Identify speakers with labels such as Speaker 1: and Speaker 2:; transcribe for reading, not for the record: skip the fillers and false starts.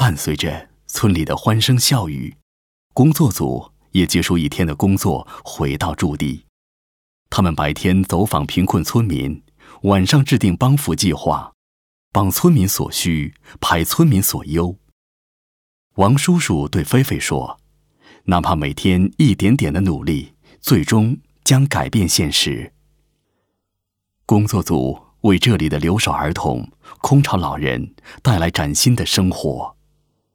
Speaker 1: 伴随着村里的欢声笑语，工作组也结束一天的工作，回到驻地。他们白天走访贫困村民，晚上制定帮扶计划，帮村民所需，排村民所忧。王叔叔对菲菲说，哪怕每天一点点的努力，最终将改变现实。工作组为这里的留守儿童、空巢老人带来崭新的生活。